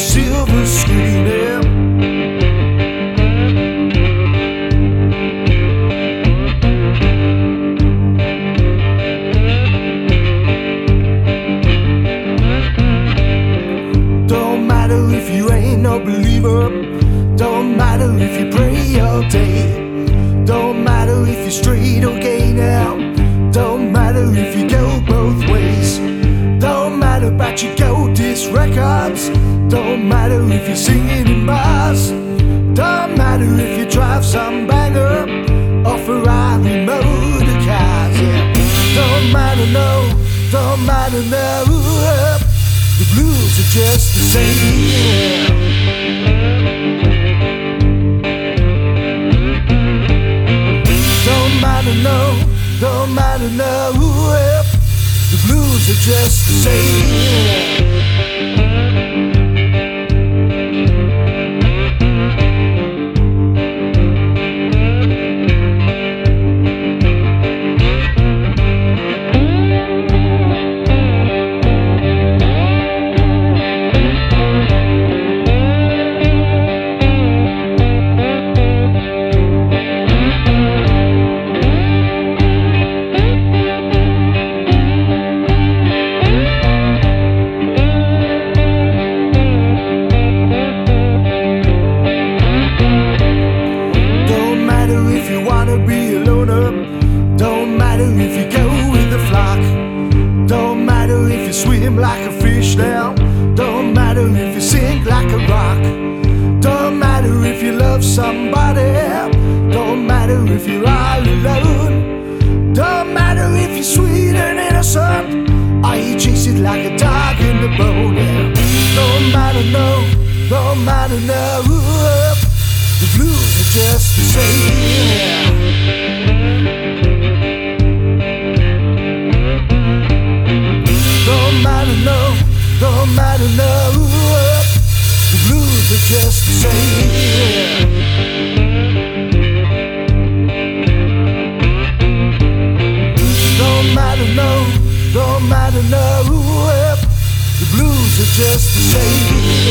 silver screen. Don't matter if you ain't no believer. Don't matter if you pray all day. Don't matter if you're straight or gay now. Don't matter if you go both ways. Don't matter about your gold disc records. Don't matter if you're singing in bars. Don't matter if you drive some banger or Ferrari motor cars. Yeah. Don't matter, no. Don't matter, no. The blues are just the same. Don't matter, no. Don't matter, no. The blues are just the same. Be a loner. Don't matter if you go with the flock. Don't matter if you swim like a fish now. Don't matter if you sink like a rock. Don't matter if you love somebody. Don't matter if you're all alone. Don't matter if you're sweet and innocent, or you chase it like a dog in the bone. Yeah. Don't matter, no. Don't matter, no. The blues are just the same. Don't matter, no. Don't matter, no. The blues are just the same. Don't matter, no. Don't matter, no. The blues are just the same.